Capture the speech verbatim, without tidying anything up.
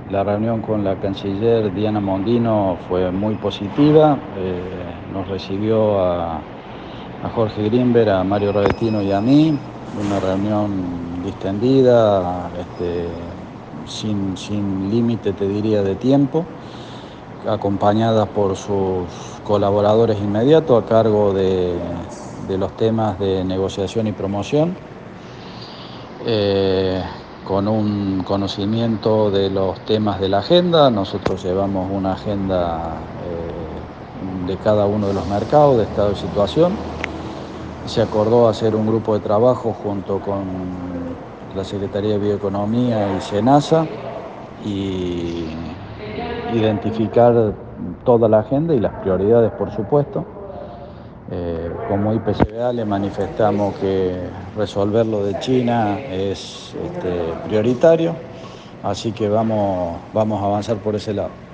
La reunión con la canciller Diana Mondino fue muy positiva. Eh, nos recibió a, a Jorge Grinberg, a Mario Ravetino y a mí. Una reunión distendida, este, sin, sin límite, te diría, de tiempo, acompañada por sus colaboradores inmediatos a cargo de, de los temas de negociación y promoción. Eh, con un conocimiento de los temas de la agenda. Nosotros llevamos una agenda eh, de cada uno de los mercados, de estado de situación. Se acordó hacer un grupo de trabajo junto con la Secretaría de Bioeconomía y SENASA y identificar toda la agenda y las prioridades, por supuesto. Eh, como I P C B A le manifestamos que resolver lo de China es este, prioritario, así que vamos, vamos a avanzar por ese lado.